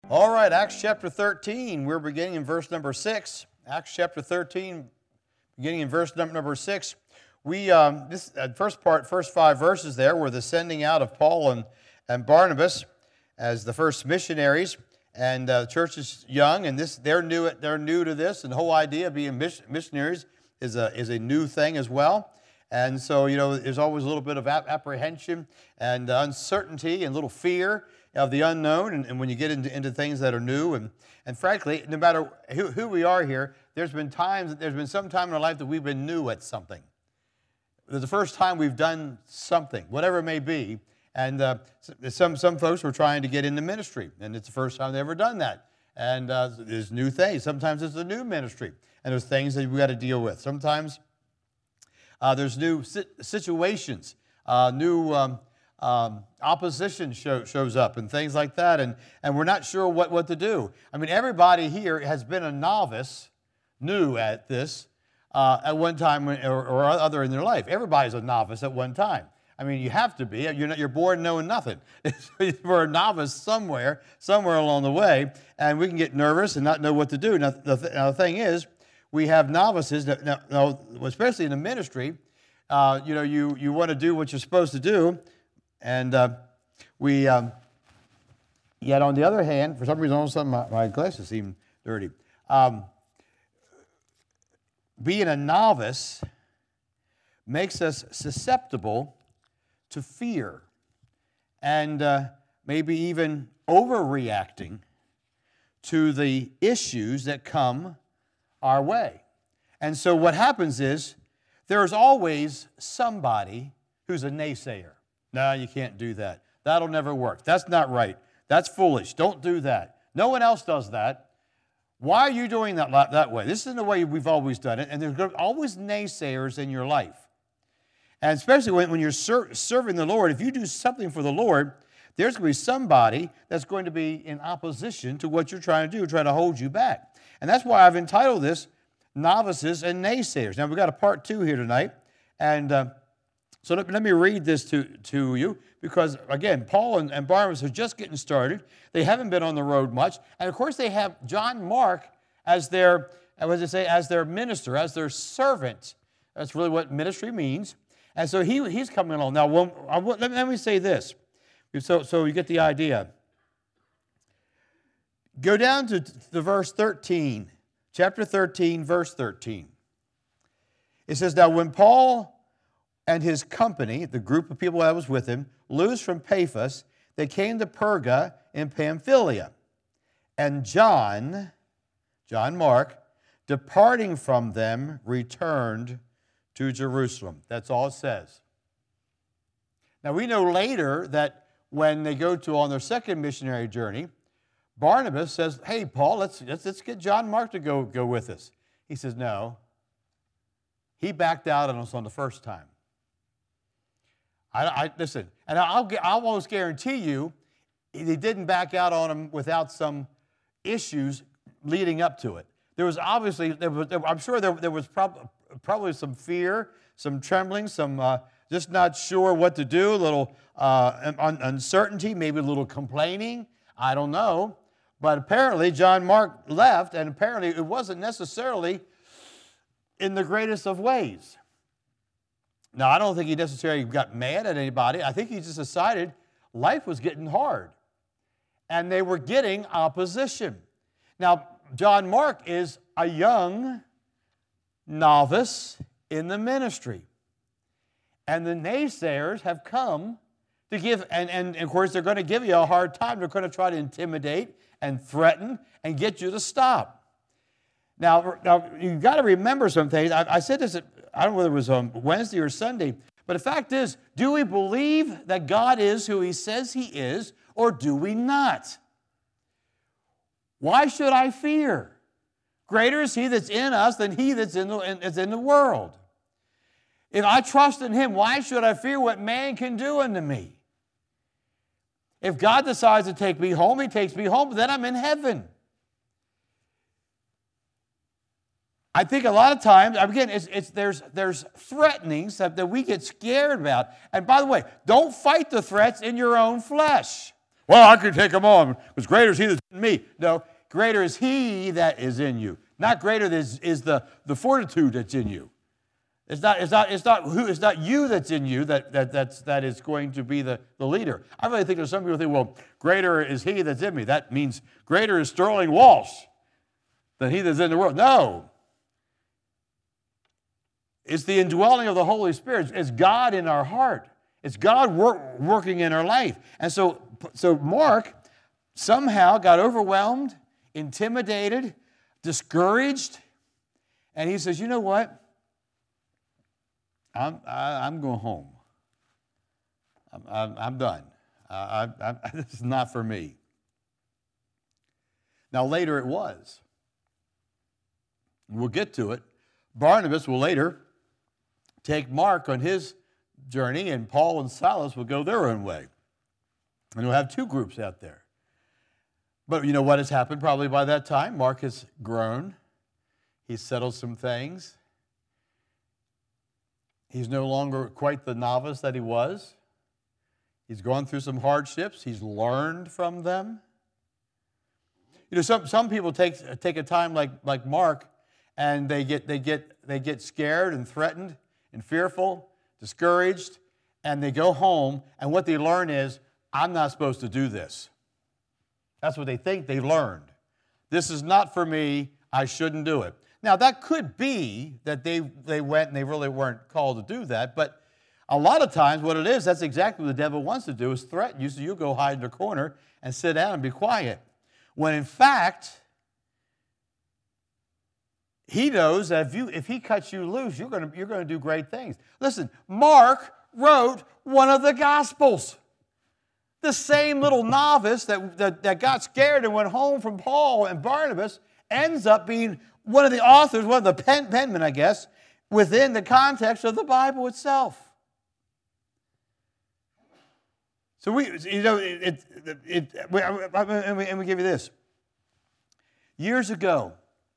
All right, Acts chapter 13. We're beginning in verse number 6. Acts chapter 13, beginning in verse number 6. This first 5 verses there were the sending out of Paul and Barnabas as the first missionaries. And the church is young, and they're new to this, and the whole idea of being missionaries is a new thing as well. And so, there's always a little bit of apprehension and uncertainty and a little fear of the unknown, and when you get into things that are new, and frankly, no matter who we are here, there's been some time in our life that we've been new at something. The first time we've done something, whatever it may be, and some folks were trying to get into ministry, and it's the first time they've ever done that. And there's new things. Sometimes it's a new ministry, and there's things that we got to deal with. Sometimes there's new situations, new opposition shows up and things like that, and we're not sure what to do. I mean, everybody here has been a novice, new at this, at one time or other in their life. Everybody's a novice at one time. I mean, you have to be. You're born knowing nothing. We're a novice somewhere along the way, and we can get nervous and not know what to do. Now, the thing is, we have novices, now, especially in the ministry, you want to do what you're supposed to do. And yet on the other hand, for some reason, all of a sudden my glasses seem dirty. Being a novice makes us susceptible to fear and maybe even overreacting to the issues that come our way. And so what happens is there's always somebody who's a naysayer. No, you can't do that. That'll never work. That's not right. That's foolish. Don't do that. No one else does that. Why are you doing that way? This isn't the way we've always done it, and there's always naysayers in your life. And especially when you're serving the Lord, if you do something for the Lord, there's going to be somebody that's going to be in opposition to what you're trying to do, trying to hold you back. And that's why I've entitled this, Novices and Naysayers. Now, we've got a part 2 here tonight, and so let me read this to you, because, again, Paul and Barnabas are just getting started. They haven't been on the road much. And, of course, they have John Mark as their minister, as their servant. That's really what ministry means. And so he's coming along. Now, let me say this, so you get the idea. Go down to the verse 13, chapter 13, verse 13. It says, "Now when Paul and his company, the group of people that was with him, loosed from Paphos, they came to Perga in Pamphylia. And John Mark, departing from them, returned to Jerusalem." That's all it says. Now we know later that when they go on their second missionary journey, Barnabas says, "Hey, Paul, let's get John Mark to go with us." He says, no. He backed out on us on the first time. Listen, and I'll almost guarantee you, he didn't back out on him without some issues leading up to it. There was obviously, I'm sure there was probably some fear, some trembling, some just not sure what to do, a little uncertainty, maybe a little complaining. I don't know. But apparently John Mark left, and apparently it wasn't necessarily in the greatest of ways. Now, I don't think he necessarily got mad at anybody. I think he just decided life was getting hard, and they were getting opposition. Now, John Mark is a young novice in the ministry, and the naysayers have come to give, and of course, they're going to give you a hard time. They're going to try to intimidate and threaten and get you to stop. Now you've got to remember some things. I said this, I don't know whether it was on Wednesday or Sunday, but the fact is, do we believe that God is who He says He is, or do we not? Why should I fear? Greater is He that's in us than he that's in the world. If I trust in Him, why should I fear what man can do unto me? If God decides to take me home, He takes me home, then I'm in heaven. I think a lot of times, again, there's threatenings that we get scared about. And by the way, don't fight the threats in your own flesh. well, I can take them on because greater is he that's in me. No, greater is he that is in you. Not greater is the fortitude that's in you. It's not you that's in you that is going to be the leader. I really think there's some people who think, well, greater is he that's in me. That means greater is Sterling Walsh than he that's in the world. No. It's the indwelling of the Holy Spirit. It's God in our heart. It's God working in our life. And so Mark somehow got overwhelmed, intimidated, discouraged, and he says, you know what? I'm going home. I'm done. This is not for me. Now, later it was. We'll get to it. Barnabas will later take Mark on his journey, and Paul and Silas will go their own way. And we'll have two groups out there. But you know what has happened probably by that time? Mark has grown. He's settled some things. He's no longer quite the novice that he was. He's gone through some hardships. He's learned from them. You know, some people take a time like Mark, and they get scared and threatened and fearful, discouraged, and they go home, and what they learn is, I'm not supposed to do this. That's what they think they learned. This is not for me. I shouldn't do it. Now, that could be that they went and they really weren't called to do that, but a lot of times what it is, that's exactly what the devil wants to do, is threaten you so you go hide in the corner and sit down and be quiet. When in fact, he knows that if he cuts you loose, you're going to do great things. Listen, Mark wrote one of the Gospels. The same little novice that got scared and went home from Paul and Barnabas ends up being one of the authors, one of the penmen, I guess, within the context of the Bible itself. So we give you this. Years ago,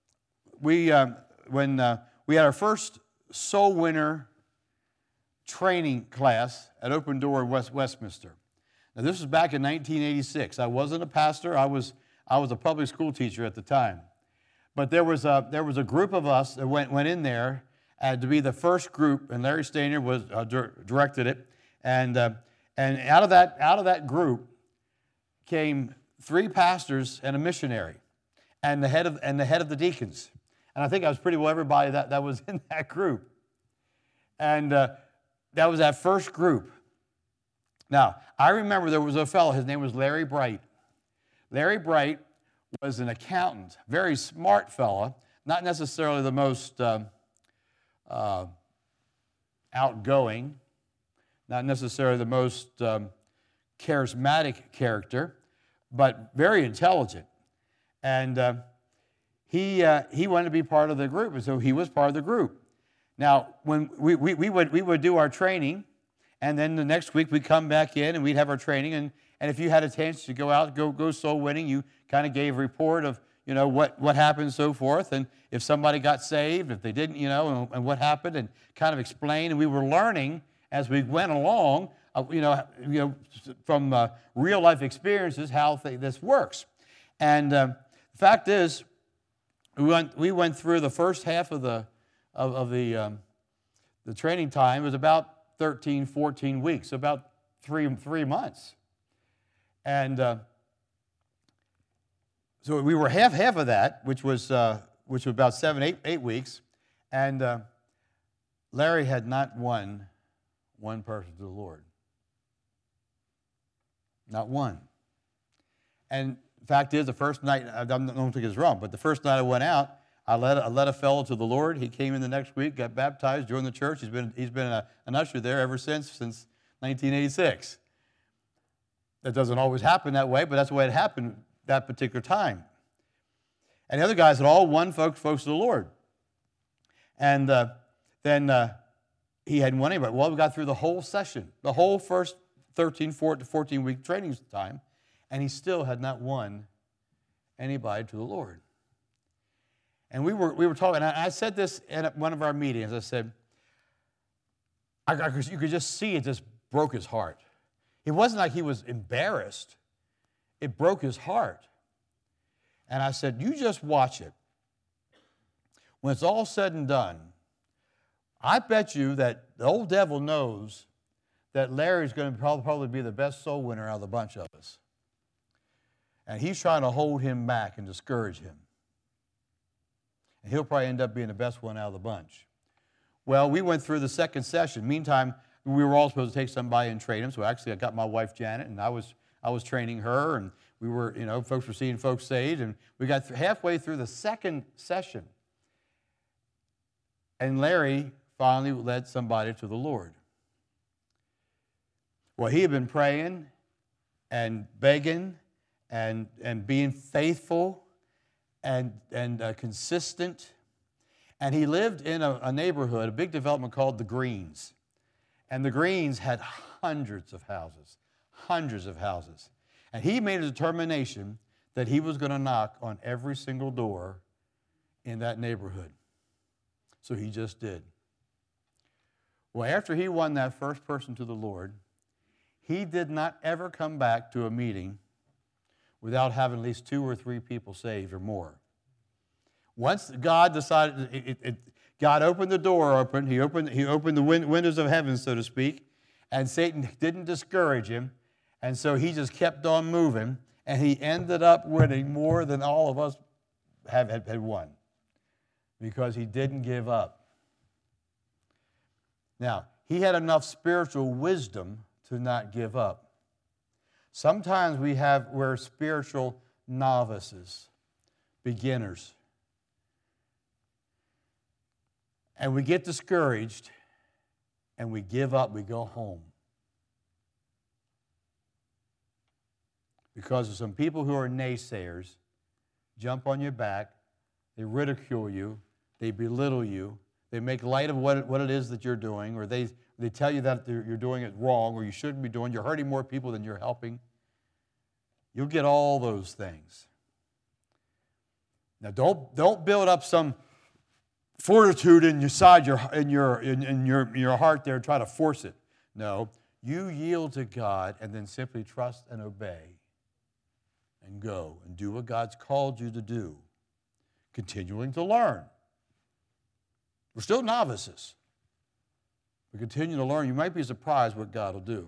when we had our first soul winner training class at Open Door in Westminster. Now, this was back in 1986. I wasn't a pastor. I was a public school teacher at the time. But there was a group of us that went in there to be the first group, and Larry Stainer was directed it. And out of that group came 3 pastors and a missionary, and the head of the deacons. And I think I was pretty well everybody that was in that group. And that was that first group. Now, I remember there was a fellow, his name was Larry Bright. Larry Bright was an accountant, very smart fellow, not necessarily the most outgoing, not necessarily the most charismatic character, but very intelligent. And he wanted to be part of the group, and so he was part of the group. Now, when we would do our training, and then the next week we'd come back in and we'd have our training, and if you had a chance to go out, go soul winning, you kind of gave a report of, you know, what happened and so forth, and if somebody got saved, if they didn't, you know, and what happened, and kind of explain. And we were learning as we went along, from real life experiences how this works. And the fact is, we went through the first half of the training time. It was about 13, 14 weeks, about three months. And so we were half of that, which was about 7, 8 weeks. And Larry had not won one person to the Lord. Not one. And the fact is, the first night, I don't think it's wrong, but the first night I went out, I led a fellow to the Lord. He came in the next week, got baptized, joined the church. He's been an usher there ever since 1986. That doesn't always happen that way, but that's the way it happened that particular time. And the other guys had all won folks to the Lord. And then he hadn't won anybody. Well, we got through the whole session, the whole first 14-week training time, and he still had not won anybody to the Lord. And we were talking, and I said this at one of our meetings. I said, you could just see it just broke his heart. It wasn't like he was embarrassed. it broke his heart. And I said, you just watch it. When it's all said and done, I bet you that the old devil knows that Larry's going to probably be the best soul winner out of the bunch of us. And he's trying to hold him back and discourage him. And he'll probably end up being the best one out of the bunch. Well, we went through the second session. Meantime, we were all supposed to take somebody and train them. So actually, I got my wife, Janet, and I was training her. And we were, folks were seeing folks saved. And we got halfway through the second session. And Larry finally led somebody to the Lord. Well, he had been praying and begging and being faithful and consistent. And he lived in a neighborhood, a big development called the Greens. And the Greens had hundreds of houses. And he made a determination that he was going to knock on every single door in that neighborhood. So he just did. Well, after he won that first person to the Lord, he did not ever come back to a meeting without having at least 2 or 3 people saved or more. Once God decided, God opened the door open, he opened the windows of heaven, so to speak, and Satan didn't discourage him, and so he just kept on moving, and he ended up winning more than all of us had won, because he didn't give up. Now, he had enough spiritual wisdom to not give up. Sometimes we're spiritual novices, beginners. And we get discouraged, and we give up, we go home. Because of some people who are naysayers, jump on your back, they ridicule you, they belittle you, they make light of what it is that you're doing, or they tell you that you're doing it wrong, or you shouldn't be doing, you're hurting more people than you're helping. You'll get all those things. Now, don't build up some fortitude inside your heart there and try to force it. No, you yield to God and then simply trust and obey and go and do what God's called you to do, continuing to learn. We're still novices. We continue to learn. You might be surprised what God will do.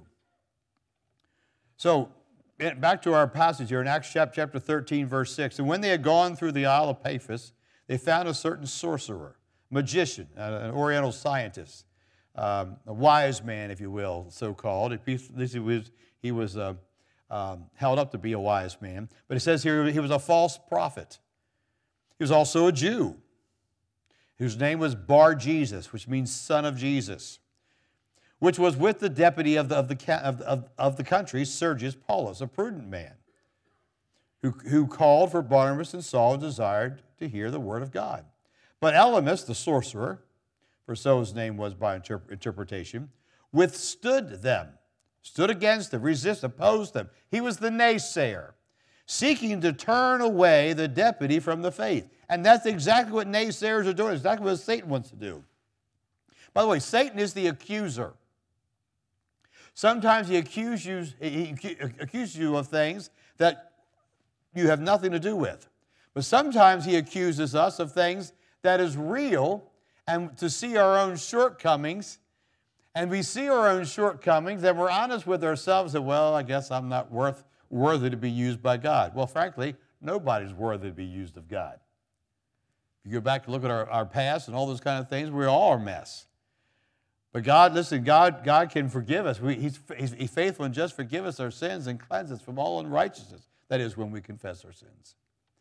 So, back to our passage here in Acts chapter 13, verse 6. And when they had gone through the Isle of Paphos, they found a certain sorcerer, magician, an Oriental scientist, a wise man, if you will, so-called. He was held up to be a wise man. But it says here he was a false prophet. He was also a Jew, whose name was Bar-Jesus, which means son of Jesus, which was with the deputy of the country, Sergius Paulus, a prudent man, who called for Barnabas and Saul and desired to hear the word of God. But Elymas, the sorcerer, for so his name was by interpretation, withstood them, stood against them, opposed them. He was the naysayer, seeking to turn away the deputy from the faith. And that's exactly what naysayers are doing. It's exactly what Satan wants to do. By the way, Satan is the accuser. Sometimes he accuses you of things that you have nothing to do with. But sometimes he accuses us of things that is real, and to see our own shortcomings. And we see our own shortcomings, and we're honest with ourselves that, well, I guess I'm not worthy to be used by God. Well, frankly, nobody's worthy to be used of God. If you go back and look at our past and all those kind of things, we're all a mess. But God, listen, God can forgive us. He's faithful and just forgive us our sins and cleanse us from all unrighteousness. That is, when we confess our sins.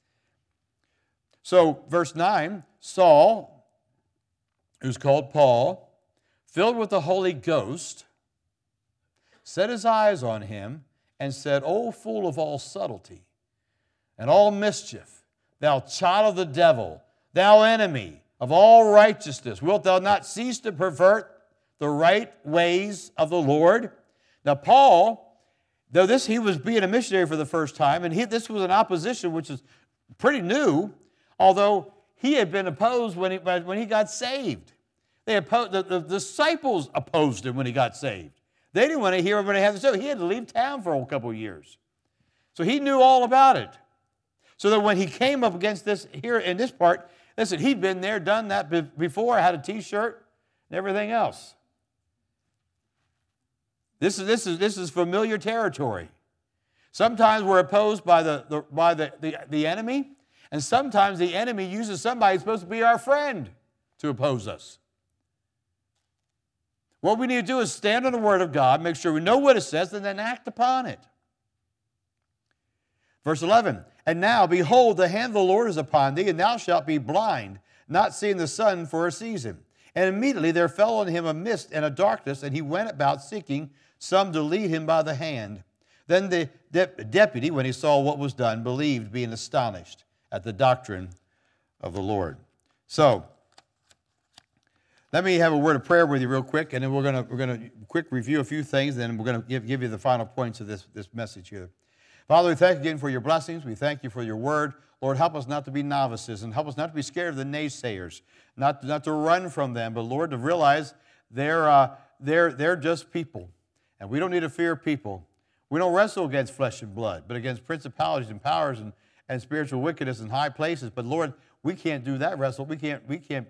So, verse 9, Saul, who's called Paul, filled with the Holy Ghost, set his eyes on him and said, O full of all subtlety and all mischief, thou child of the devil, thou enemy of all righteousness, wilt thou not cease to pervert the right ways of the Lord? Now, Paul, though he was being a missionary for the first time, and this was an opposition which is pretty new, although he had been opposed when he got saved. The disciples opposed him when he got saved. They didn't want to hear what he had to say. He had to leave town for a couple of years. So he knew all about it. So that when he came up against this here in this part, listen, he'd been there, done that before, had a t-shirt and everything else. This is familiar territory. Sometimes we're opposed by the enemy, and sometimes the enemy uses somebody who's supposed to be our friend to oppose us. What we need to do is stand on the Word of God, make sure we know what it says, and then act upon it. Verse 11, and now, behold, the hand of the Lord is upon thee, and thou shalt be blind, not seeing the sun for a season. And immediately there fell on him a mist and a darkness, and he went about seeking some to lead him by the hand. Then the deputy, when he saw what was done, believed, being astonished at the doctrine of the Lord. So, let me have a word of prayer with you real quick, and then we're going to quick review a few things, and then we're going to give you the final points of this message here. Father, we thank you again for your blessings. We thank you for your word. Lord, help us not to be novices, and help us not to be scared of the naysayers, not to run from them, but Lord, to realize they're just people, and we don't need to fear people. We don't wrestle against flesh and blood, but against principalities and powers and spiritual wickedness in high places. But Lord, we can't do that wrestle. We can't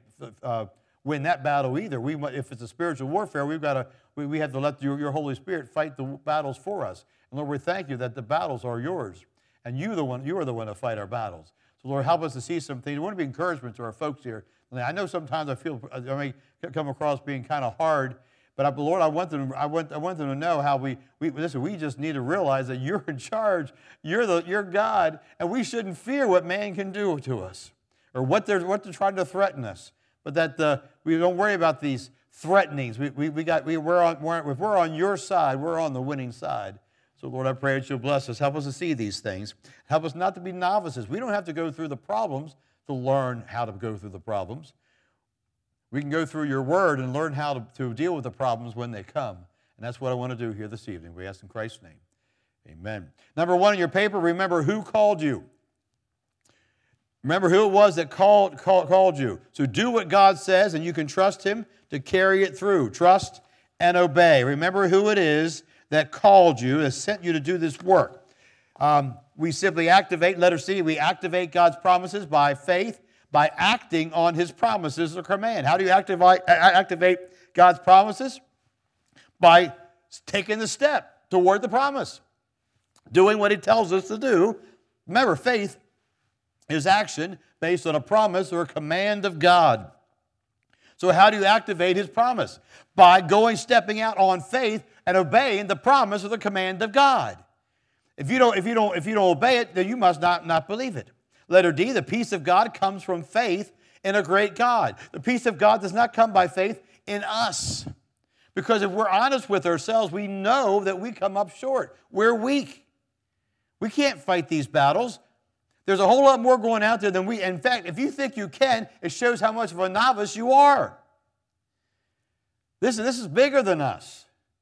win that battle either. If it's a spiritual warfare, we have to let your Holy Spirit fight the battles for us. And Lord, we thank you that the battles are yours, and you are the one to fight our battles. So Lord, help us to see some things. We want to be encouragement to our folks here. I know sometimes I may come across being kind of hard, but Lord, I want them to know how we listen. We just need to realize that you're in charge. You're God, and we shouldn't fear what man can do to us or what they're trying to threaten us. But that we don't worry about these threatenings. If we're on your side, we're on the winning side. So Lord, I pray that you'll bless us. Help us to see these things. Help us not to be novices. We don't have to go through the problems to learn how to go through the problems. We can go through your word and learn how to deal with the problems when they come. And that's what I want to do here this evening. We ask in Christ's name. Amen. Number 1 in your paper, remember who called you. Remember who it was that called you. So do what God says, and you can trust him to carry it through. Trust and obey. Remember who it is that called you, that sent you to do this work. We simply activate, letter C, we activate God's promises by faith, by acting on his promises or command. How do you activate God's promises? By taking the step toward the promise, doing what he tells us to do. Remember, faith is action based on a promise or a command of God. So how do you activate his promise? By stepping out on faith and obeying the promise or the command of God. If you don't obey it, then you must not believe it. Letter D, the peace of God comes from faith in a great God. The peace of God does not come by faith in us. Because if we're honest with ourselves, we know that we come up short. We're weak. We can't fight these battles. There's a whole lot more going out there than we. In fact, if you think you can, it shows how much of a novice you are. This is bigger than us.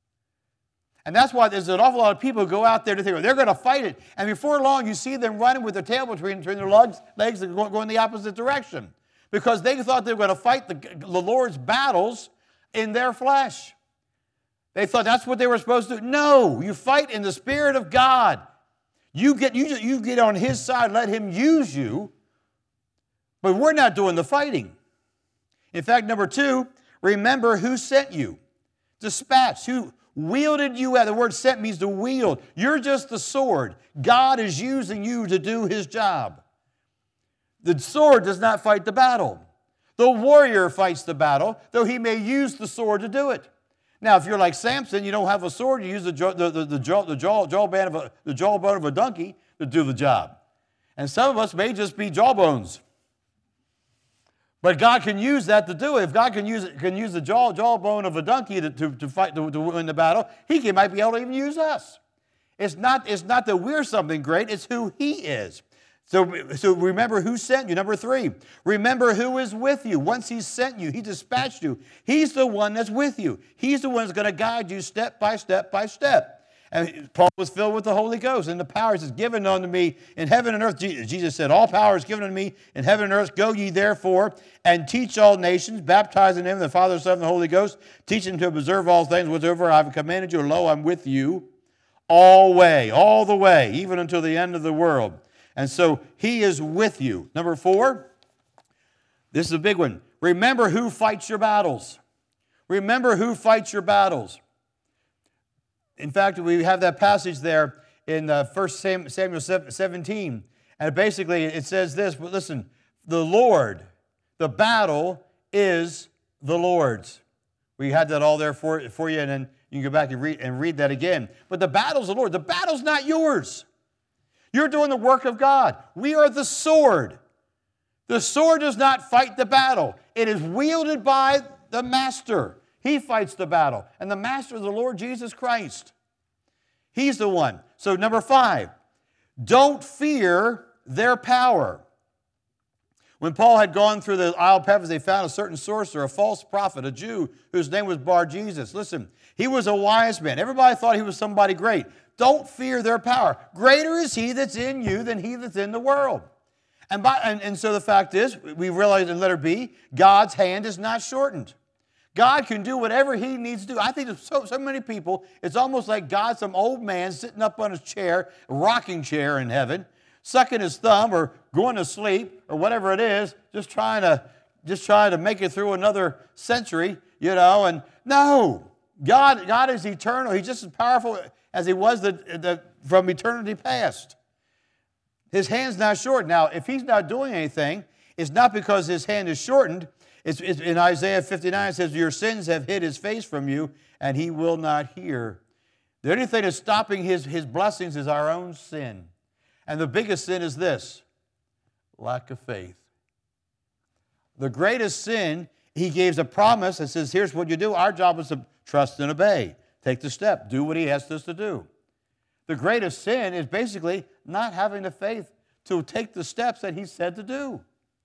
And that's why there's an awful lot of people who go out there to think, they're going to fight it. And before long, you see them running with their tail between their legs and going the opposite direction. Because they thought they were going to fight the Lord's battles in their flesh. They thought that's what they were supposed to do. No, you fight in the Spirit of God. You get on his side, let him use you. But we're not doing the fighting. In fact, number 2, remember who sent you. Dispatched, who wielded you out. The word sent means to wield. You're just the sword. God is using you to do his job. The sword does not fight the battle. The warrior fights the battle, though he may use the sword to do it. Now, if you're like Samson, you don't have a sword, you use the jawbone of a donkey to do the job. And some of us may just be jawbones. But God can use that to do it. If God can use the jawbone of a donkey to fight to win the battle, he might be able to even use us. It's not that we're something great, it's who he is. So remember who sent you. Number 3, remember who is with you. Once he sent you, he dispatched you. He's the one that's with you. He's the one that's going to guide you step by step by step. And Paul was filled with the Holy Ghost, and the power is given unto me in heaven and earth. Jesus said, all power is given unto me in heaven and earth. Go ye therefore and teach all nations, baptizing them in the Father, Son, and the Holy Ghost, teaching them to observe all things whatsoever I have commanded you. Lo, I'm with you all the way, even until the end of the world. And so he is with you. Number 4, this is a big one. Remember who fights your battles. Remember who fights your battles. In fact, we have that passage there in 1 Samuel 17. And basically it says this, but listen, the Lord, the battle is the Lord's. We had that all there for you, and then you can go back and read that again. But the battle's the Lord. The battle's not yours. You're doing the work of God. We are the sword. The sword does not fight the battle. It is wielded by the master. He fights the battle. And the master is the Lord Jesus Christ. He's the one. So number 5, don't fear their power. When Paul had gone through the Isle of Patmos, they found a certain sorcerer, a false prophet, a Jew, whose name was Bar-Jesus. Listen, he was a wise man. Everybody thought he was somebody great. Don't fear their power. Greater is he that's in you than he that's in the world. And so the fact is, we realize in letter B, God's hand is not shortened. God can do whatever he needs to do. I think there's so many people, it's almost like God's some old man sitting up on his chair, a rocking chair in heaven, sucking his thumb or going to sleep or whatever it is, just trying to make it through another century, and no, God is eternal. He's just as powerful as he was from eternity past. His hand's not short. Now, if he's not doing anything, it's not because his hand is shortened. It's in Isaiah 59, it says, your sins have hid his face from you, and he will not hear. The only thing that's stopping his blessings is our own sin. And the biggest sin is this, lack of faith. The greatest sin, he gives a promise that says, here's what you do. Our job is to trust and obey. Take the step. Do what he asks us to do. The greatest sin is basically not having the faith to take the steps that he said to do.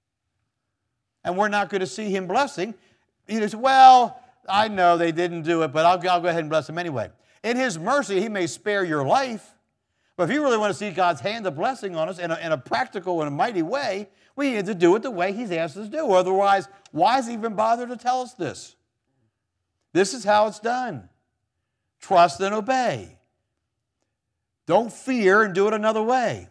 And we're not going to see him blessing. He says, well, I know they didn't do it, but I'll go ahead and bless them anyway. In his mercy, he may spare your life. But if you really want to see God's hand of blessing on us in a practical and a mighty way, we need to do it the way he's asked us to do. Otherwise, why does he even bother to tell us this? This is how it's done. Trust and obey. Don't fear and do it another way.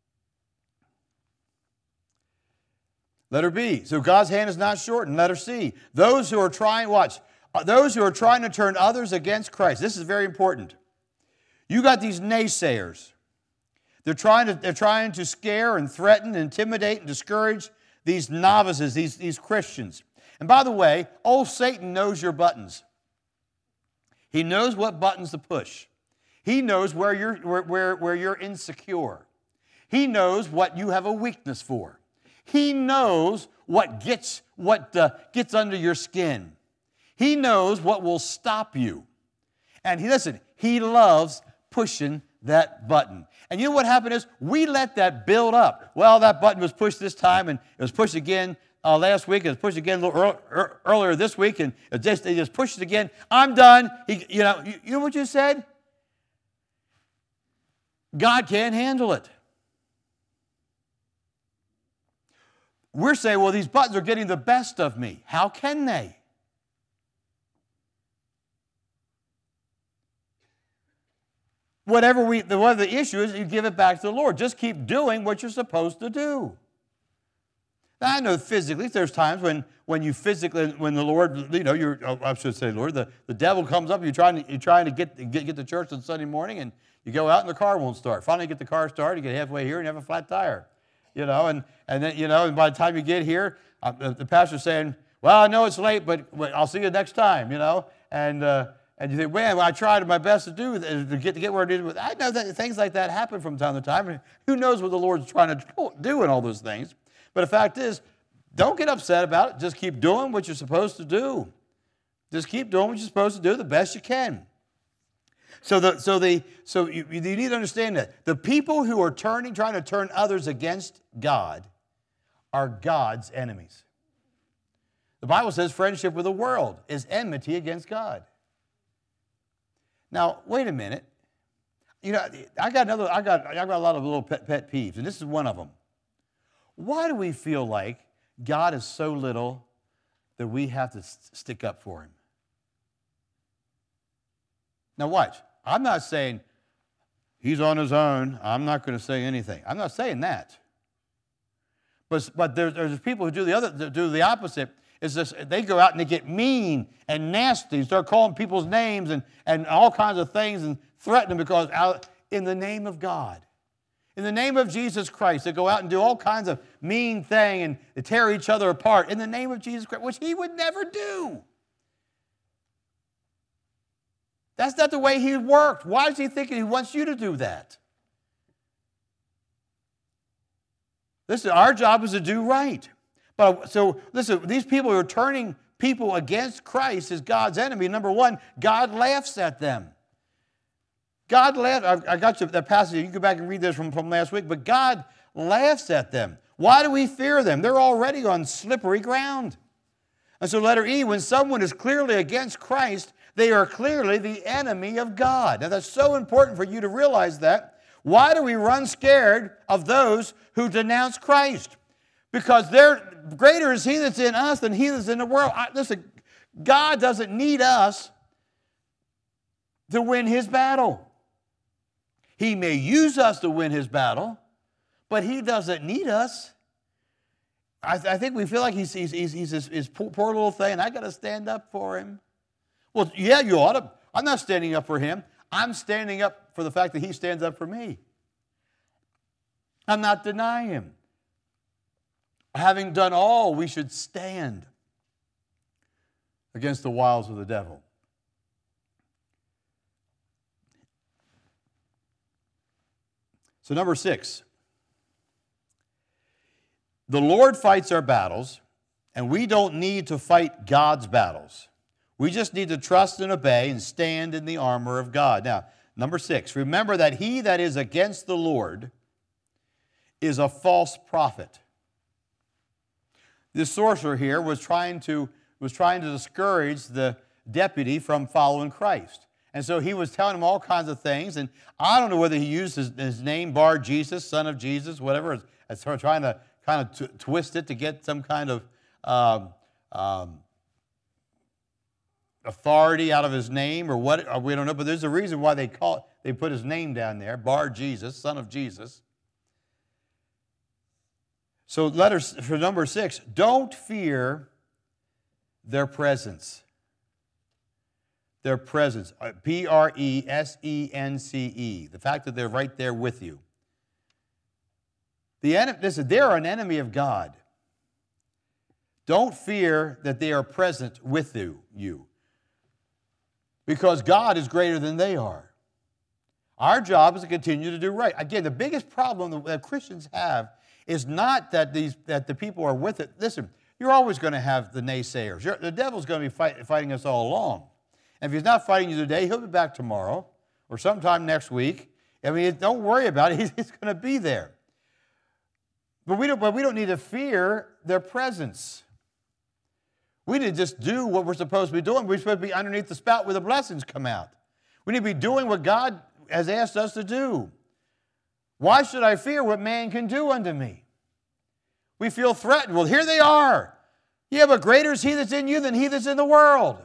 Letter B. So God's hand is not shortened. Letter C. Those who are trying to turn others against Christ. This is very important. You got these naysayers. They're trying to scare and threaten, intimidate, and discourage these novices, these Christians. And by the way, old Satan knows your buttons. He knows what buttons to push. He knows where you're insecure. He knows what you have a weakness for. He knows what gets under your skin. He knows what will stop you. And he loves pushing that button. And you know what happened is we let that build up. Well, that button was pushed this time, and it was pushed again last week. It was pushed again a little earlier this week, and they just pushed it again. I'm done. You know what you said? God can't handle it. We're saying, well, these buttons are getting the best of me. How can they? Whatever the issue is, you give it back to the Lord. Just keep doing what you're supposed to do. Now, I know physically, there's times when the Lord, I should say, Lord, the devil comes up, you're trying to get to church on Sunday morning, and you go out and the car won't start. Finally, you get the car started, you get halfway here and you have a flat tire. And then, and by the time you get here, the pastor's saying, well, I know it's late, but I'll see you next time, and you think, man, I tried my best to get where it is. I know that things like that happen from time to time. Who knows what the Lord's trying to do in all those things. But the fact is, don't get upset about it. Just keep doing what you're supposed to do. Just keep doing what you're supposed to do the best you can. So you need to understand that. The people who are trying to turn others against God are God's enemies. The Bible says friendship with the world is enmity against God. Now, wait a minute. I got a lot of little pet peeves, and this is one of them. Why do we feel like God is so little that we have to stick up for him? Now watch. I'm not saying, he's on his own. I'm not going to say anything. I'm not saying that. But there's people who do the opposite. Is this, they go out and they get mean and nasty, start calling people's names and all kinds of things and threaten them because in the name of God. In the name of Jesus Christ, they go out and do all kinds of mean thing and they tear each other apart in the name of Jesus Christ, which he would never do. That's not the way he worked. Why is he thinking he wants you to do that? Listen, our job is to do right. But so, listen, these people who are turning people against Christ as God's enemy, number one, God laughs at them. God laughs. I got you that passage. You can go back and read this from last week. But God laughs at them. Why do we fear them? They're already on slippery ground. And so letter E, when someone is clearly against Christ, they are clearly the enemy of God. Now that's so important for you to realize that. Why do we run scared of those who denounce Christ? Because greater is he that's in us than he that's in the world. Listen, God doesn't need us to win his battle. He may use us to win his battle, but he doesn't need us. I think we feel like he's his poor little thing, and I got to stand up for him. Well, yeah, you ought to. I'm not standing up for him. I'm standing up for the fact that he stands up for me. I'm not denying him. Having done all, we should stand against the wiles of the devil. So number 6, the Lord fights our battles, and we don't need to fight God's battles. We just need to trust and obey and stand in the armor of God. Now, number 6, remember that he that is against the Lord is a false prophet. This sorcerer here was trying to discourage the deputy from following Christ. And so he was telling him all kinds of things, and I don't know whether he used his name, Bar Jesus, son of Jesus, whatever, as trying to kind of twist it to get some kind of authority out of his name or what, or we don't know, but there's a reason why they put his name down there, Bar Jesus, son of Jesus. So for number 6, don't fear their presence. Their presence, P-R-E-S-E-N-C-E, the fact that they're right there with you. Listen, they're an enemy of God. Don't fear that they are present with you, because God is greater than they are. Our job is to continue to do right. Again, the biggest problem that Christians have is not that the people are with it. Listen, you're always going to have the naysayers. The devil's going to be fighting us all along. And if he's not fighting you today, he'll be back tomorrow or sometime next week. I mean, don't worry about it. He's going to be there. But we don't need to fear their presence. We need to just do what we're supposed to be doing. We're supposed to be underneath the spout where the blessings come out. We need to be doing what God has asked us to do. Why should I fear what man can do unto me? We feel threatened. Well, here they are. Yeah, but greater is he that's in you than he that's in the world.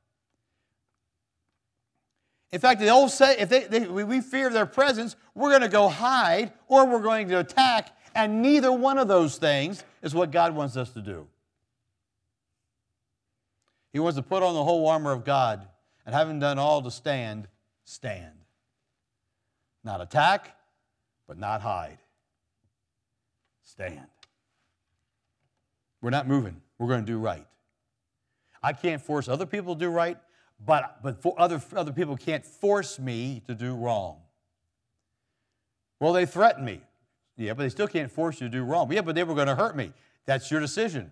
In fact, the old say, if we fear their presence, we're going to go hide or we're going to attack, and neither one of those things is what God wants us to do. He wants to put on the whole armor of God, and having done all to stand. Not attack, but not hide. Stand. We're not moving. We're going to do right. I can't force other people to do right, but other people can't force me to do wrong. Well, they threaten me. Yeah, but they still can't force you to do wrong. Yeah, but they were going to hurt me. That's your decision.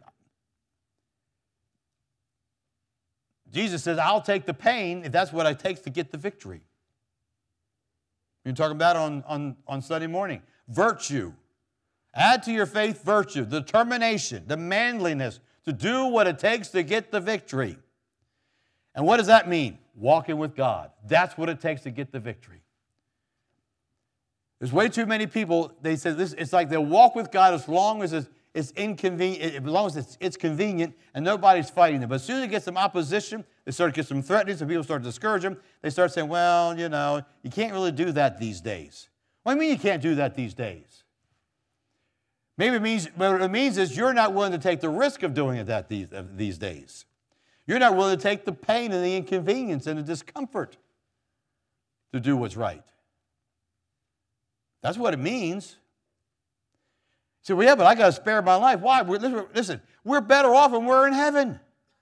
Jesus says, I'll take the pain if that's what it takes to get the victory. You're talking about on Sunday morning. Virtue. Add to your faith virtue, the determination, the manliness to do what it takes to get the victory. And what does that mean? Walking with God. That's what it takes to get the victory. There's way too many people, they say this, it's like they'll walk with God as long as it's inconvenient, as long as it's convenient and nobody's fighting them. But as soon as it gets some opposition, they start to get some threatening, some people start to discourage them. They start saying, well, you can't really do that these days. What do you mean you can't do that these days? Maybe what it means is you're not willing to take the risk of doing it these days. You're not willing to take the pain and the inconvenience and the discomfort to do what's right. That's what it means. So, well, yeah, but I got to spare my life. Why? Listen, we're better off when we're in heaven.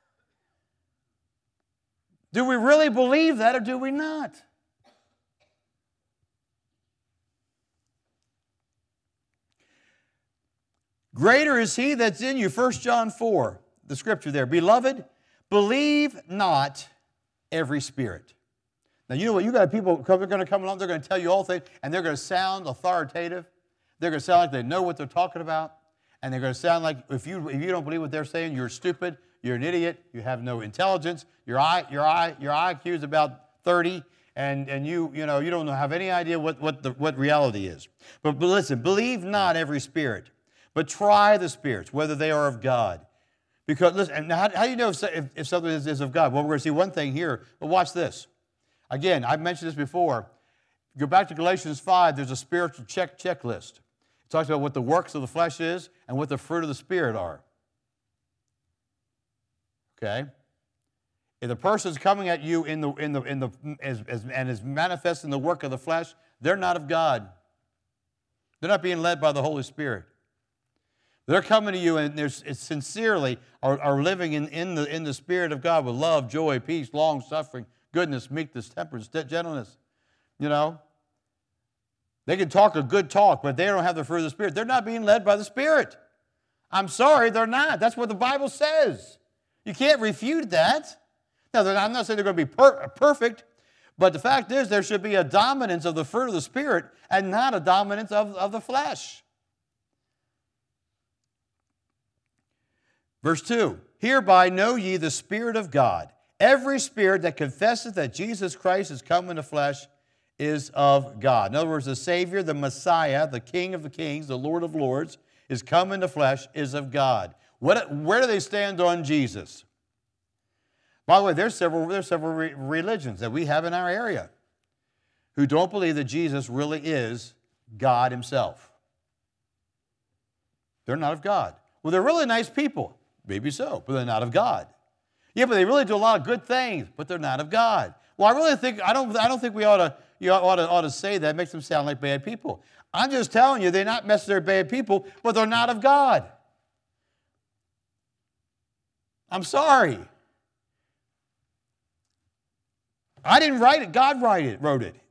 Do we really believe that or do we not? Greater is he that's in you. 1 John 4, the scripture there. Beloved, believe not every spirit. Now, you know what? You got people who are going to come along, they're going to tell you all things, and they're going to sound authoritative. They're going to sound like they know what they're talking about. And they're going to sound like if you don't believe what they're saying, you're stupid, you're an idiot, you have no intelligence, your IQ is about 30, and you don't have any idea what reality is. But listen, believe not every spirit, but try the spirits, whether they are of God. Because, listen, how do you know if something is of God? Well, we're going to see one thing here, but watch this. Again, I've mentioned this before. Go back to Galatians 5, there's a spiritual checklist. It talks about what the works of the flesh is and what the fruit of the Spirit are. Okay? If the person's coming at you and is manifesting the work of the flesh, they're not of God. They're not being led by the Holy Spirit. They're coming to you and they're sincerely are living in the Spirit of God with love, joy, peace, long-suffering, goodness, meekness, temperance, gentleness. They can talk a good talk, but they don't have the fruit of the Spirit. They're not being led by the Spirit. I'm sorry, they're not. That's what the Bible says. You can't refute that. Now, I'm not saying they're going to be perfect, but the fact is there should be a dominance of the fruit of the Spirit and not a dominance of the flesh. Verse 2, hereby know ye the Spirit of God. Every spirit that confesseth that Jesus Christ is come in the flesh is of God. In other words, the Savior, the Messiah, the King of the kings, the Lord of lords, is come in the flesh, is of God. Where do they stand on Jesus? By the way, there's several religions that we have in our area who don't believe that Jesus really is God himself. They're not of God. Well, they're really nice people. Maybe so, but they're not of God. Yeah, but they really do a lot of good things, but they're not of God. Well, I don't think we ought to say that. It makes them sound like bad people. I'm just telling you, they're not necessarily bad people, but they're not of God. I'm sorry. I didn't write it. God wrote it.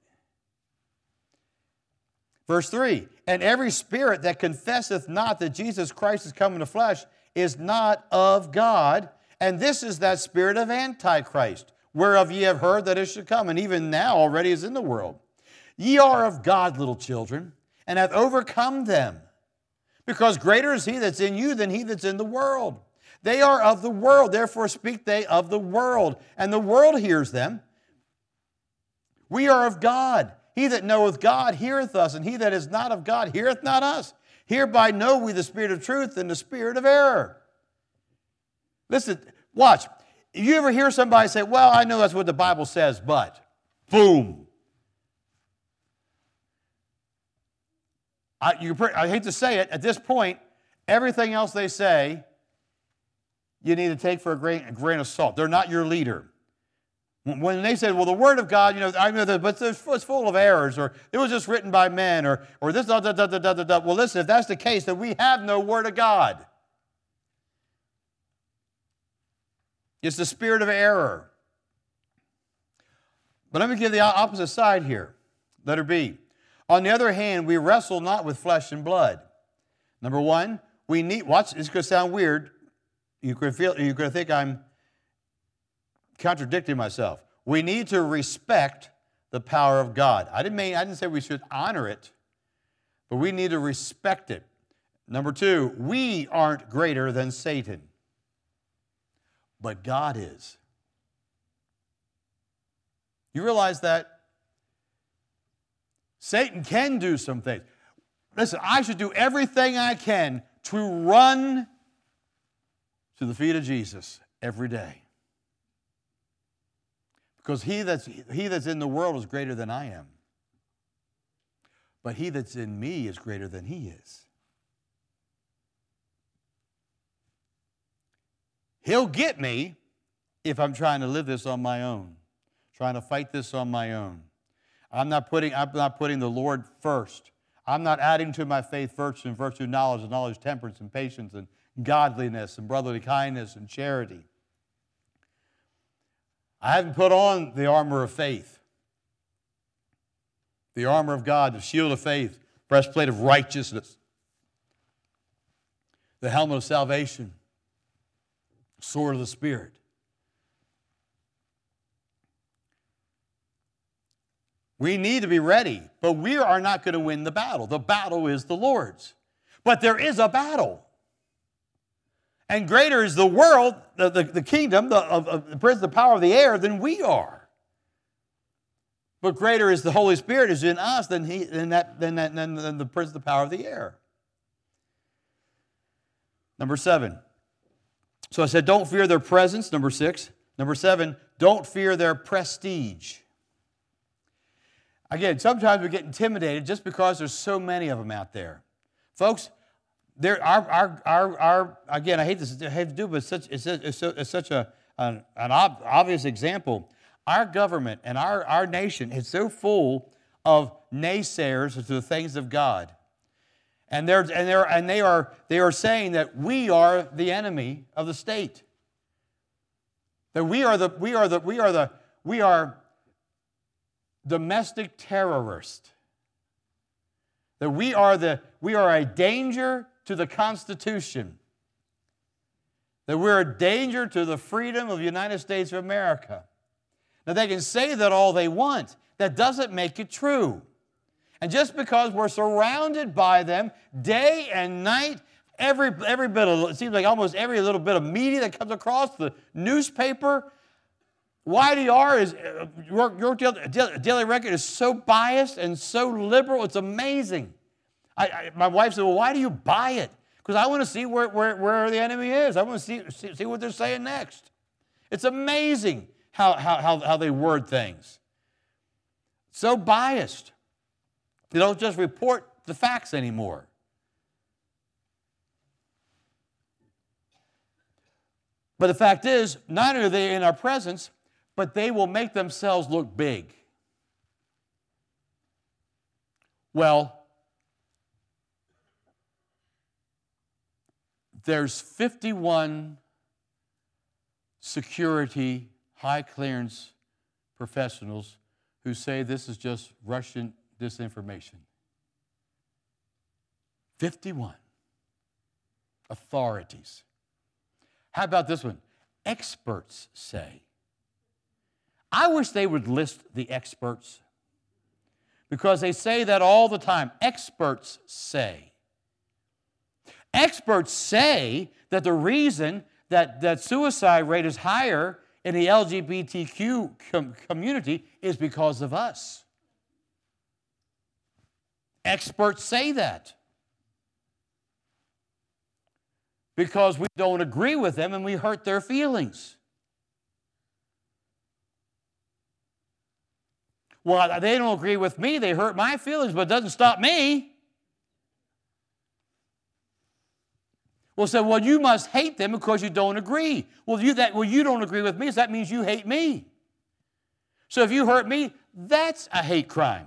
Verse 3, and every spirit that confesseth not that Jesus Christ is come in the flesh is not of God, and this is that spirit of Antichrist, whereof ye have heard that it should come, and even now already is in the world. Ye are of God, little children, and have overcome them, because greater is he that's in you than he that's in the world. They are of the world, therefore speak they of the world, and the world hears them. We are of God. He that knoweth God heareth us, and he that is not of God heareth not us. Hereby know we the spirit of truth and the spirit of error. Listen, watch. If you ever hear somebody say, well, I know that's what the Bible says, but, boom. I hate to say it, at this point, everything else they say, you need to take for a grain of salt. They're not your leader. When they said, well, the Word of God, I know that, but it's full of errors, or it was just written by men, or this, Well, listen, if that's the case, then we have no Word of God. It's the spirit of error. But let me give the opposite side here. Letter B. On the other hand, we wrestle not with flesh and blood. Number one, watch, it's going to sound weird. You're going to think I'm contradicting myself. We need to respect the power of God. I didn't say we should honor it, but we need to respect it. Number two, we aren't greater than Satan, but God is. You realize that? Satan can do some things. Listen, I should do everything I can to run to the feet of Jesus every day. Because he that's in the world is greater than I am. But he that's in me is greater than he is. He'll get me if I'm trying to live this on my own, trying to fight this on my own. I'm not putting the Lord first. I'm not adding to my faith virtue, knowledge, temperance, and patience, and godliness, and brotherly kindness, and charity. I haven't put on the armor of faith, the armor of God, the shield of faith, breastplate of righteousness, the helmet of salvation, sword of the Spirit. We need to be ready, but we are not going to win the battle. The battle is the Lord's. But there is a battle. And greater is the world, the kingdom, the power of the air than we are. But greater is the Holy Spirit is in us than the prince of the power of the air. Number 7. So I said, don't fear their presence, number 6. Number 7, don't fear their prestige. Again, sometimes we get intimidated just because there's so many of them out there. Folks, again, I hate to do, but it's such an obvious example. Our government and our nation is so full of naysayers to the things of God. And they are saying that we are the enemy of the state. That we are domestic terrorists. That we are a danger to the Constitution. That we're a danger to the freedom of the United States of America. Now they can say that all they want. That doesn't make it true. And just because we're surrounded by them day and night, every bit of, it seems like almost every little bit of media that comes across the newspaper, YDR is, your Daily Record is so biased and so liberal, it's amazing. My wife said, well, why do you buy it? Because I want to see where the enemy is. I want to see what they're saying next. It's amazing how they word things. So biased. They don't just report the facts anymore. But the fact is, not only are they in our presence, but they will make themselves look big. Well, there's 51 security, high clearance professionals who say this is just Russian disinformation. 51 authorities. How about this one? Experts say. I wish they would list the experts because they say that all the time. Experts say. Experts say that the reason that suicide rate is higher in the LGBTQ community is because of us. Experts say that because we don't agree with them and we hurt their feelings. Well, they don't agree with me, they hurt my feelings, but it doesn't stop me. Well, so, well, you must hate them because you don't agree. Well, you don't agree with me, so that means you hate me. So if you hurt me, that's a hate crime.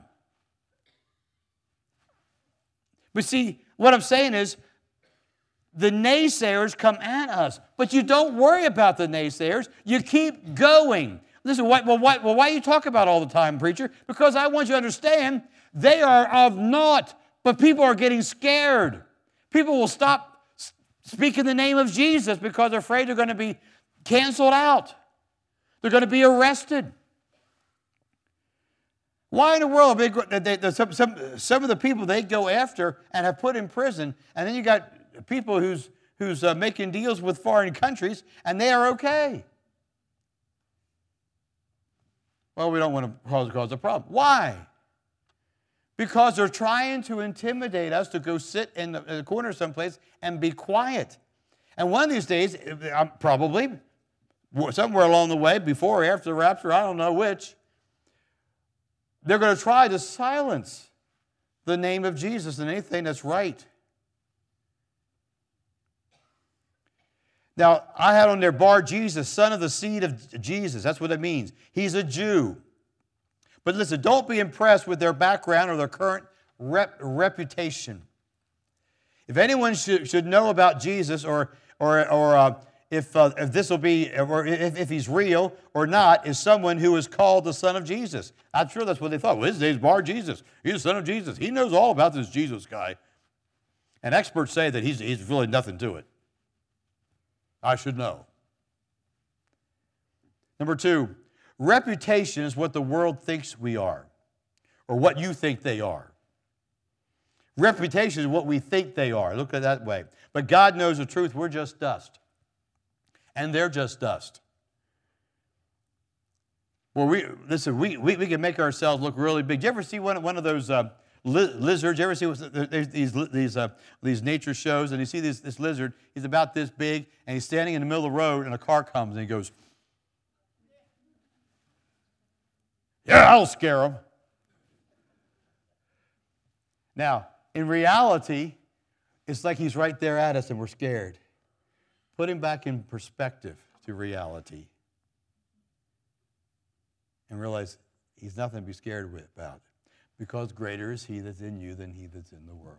But see, what I'm saying is, the naysayers come at us. But you don't worry about the naysayers. You keep going. Listen, why do you talk about it all the time, preacher? Because I want you to understand, they are of naught. But people are getting scared. People will stop speaking the name of Jesus because they're afraid they're going to be canceled out. They're going to be arrested. Why in the world some of the people they go after and have put in prison, and then you got people who's making deals with foreign countries, and they are okay? Well, we don't want to cause a problem. Why? Because they're trying to intimidate us to go sit in the corner someplace and be quiet. And one of these days, probably, somewhere along the way, before or after the rapture, I don't know which, they're going to try to silence the name of Jesus and anything that's right. Now, I had on there, Bar Jesus, son of the seed of Jesus. That's what it means. He's a Jew. But listen, don't be impressed with their background or their current reputation. If anyone should know about Jesus or if this will be, or if he's real or not, is someone who is called the Son of Jesus. I'm sure that's what they thought. Well, his name's Bar Jesus. He's the Son of Jesus. He knows all about this Jesus guy. And experts say that he's really nothing to it. I should know. Number 2, reputation is what the world thinks we are, or what you think they are. Reputation is what we think they are. Look at it that way. But God knows the truth. We're just dust. And they're just dust. Well, we can make ourselves look really big. Did you ever see one of those lizards? You ever see these nature shows, and you see this lizard, he's about this big, and he's standing in the middle of the road, and a car comes, and he goes, yeah, I'll scare him. Now, in reality, it's like he's right there at us, and we're scared. Put him back in perspective to reality, and realize he's nothing to be scared about. Because greater is he that's in you than he that's in the world.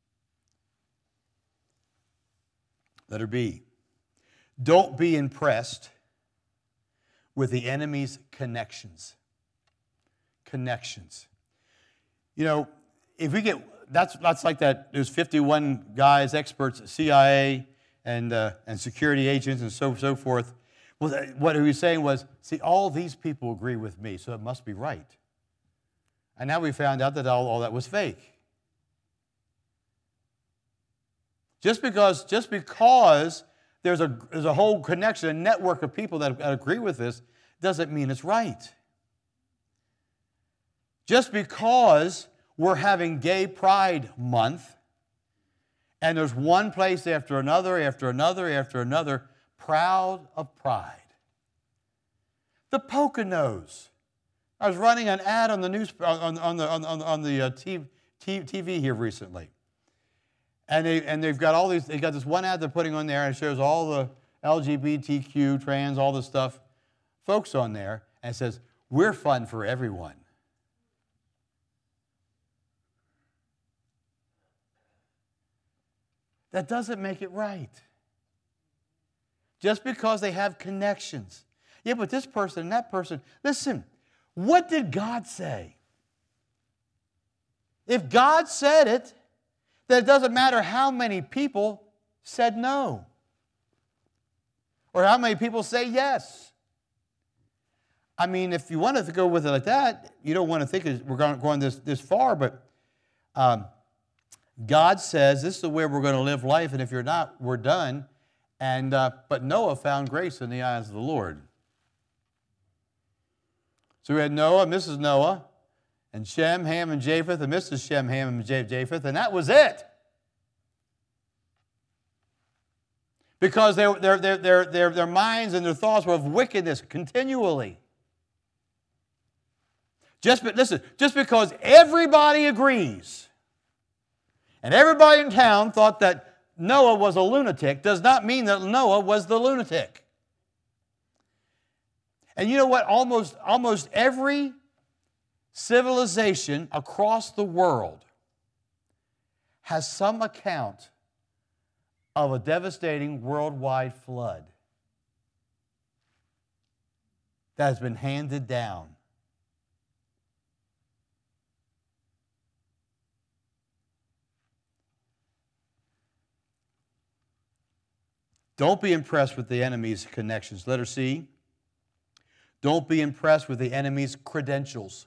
Letter B. Don't be impressed with the enemy's connections. Connections. You know, if we get, that's like that, there's 51 guys, experts, CIA and security agents and so forth. Well, what he was saying was, see, all these people agree with me, so it must be right. And now we found out that all that was fake. Just because there's a whole connection, a network of people that agree with this, doesn't mean it's right. Just because we're having Gay Pride Month, and there's one place after another, proud of pride. The Poconos. I was running an ad on the news on the TV here recently, and they've got all these. They got this one ad they're putting on there, and it shows all the LGBTQ, trans, all this stuff, folks on there, and it says we're fun for everyone. That doesn't make it right. Just because they have connections. Yeah, but this person and that person, listen. What did God say? If God said it, then it doesn't matter how many people said no. Or how many people say yes. I mean, if you wanted to go with it like that, you don't want to think we're going this far, but God says this is the way we're going to live life, and if you're not, we're done. But Noah found grace in the eyes of the Lord. So we had Noah, Mrs. Noah, and Shem, Ham, and Japheth, and Mrs. Shem, Ham, and Japheth, and that was it. Because their minds and their thoughts were of wickedness continually. Just because everybody agrees, and everybody in town thought that Noah was a lunatic, does not mean that Noah was the lunatic. And you know what? Almost every civilization across the world has some account of a devastating worldwide flood that has been handed down. Don't be impressed with the enemy's connections. Letter C. Don't be impressed with the enemy's credentials.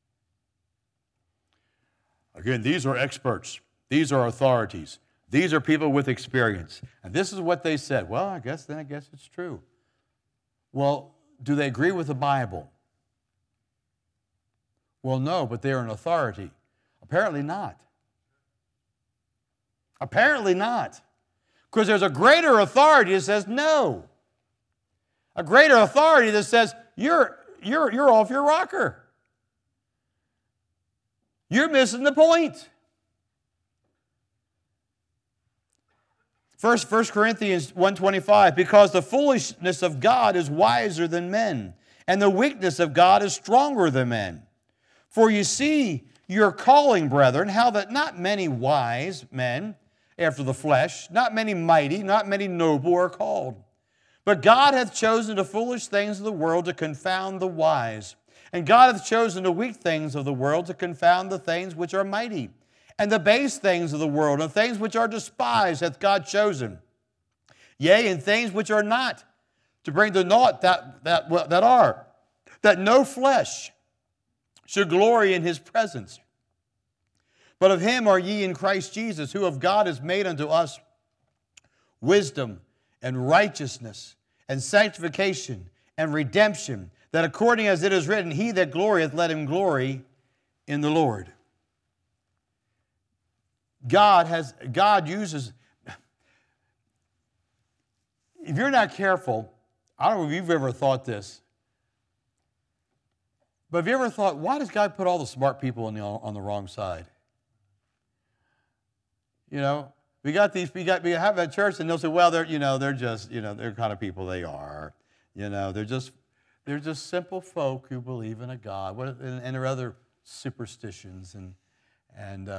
Again, these are experts. These are authorities. These are people with experience. And this is what they said. Well, I guess it's true. Well, do they agree with the Bible? Well, no, but they're an authority. A Apparently not. Apparently not. Because there's a greater authority that says no. A greater authority that says you're off your rocker. You're missing the point. First Corinthians 1:25, because the foolishness of God is wiser than men, and the weakness of God is stronger than men. For you see your calling, brethren, how that not many wise men after the flesh, not many mighty, not many noble are called. But God hath chosen the foolish things of the world to confound the wise. And God hath chosen the weak things of the world to confound the things which are mighty. And the base things of the world, and things which are despised, hath God chosen. Yea, and things which are not, to bring to naught that are, that no flesh should glory in his presence. But of him are ye in Christ Jesus, who of God is made unto us wisdom and righteousness and sanctification and redemption, that according as it is written, he that glorieth, let him glory in the Lord. God uses, if you're not careful, I don't know if you've ever thought this, but have you ever thought, why does God put all the smart people on the wrong side? You know, we have that church, and they'll say, well, they're kind of people they are. You know, they're just simple folk who believe in a God, and there are other superstitions and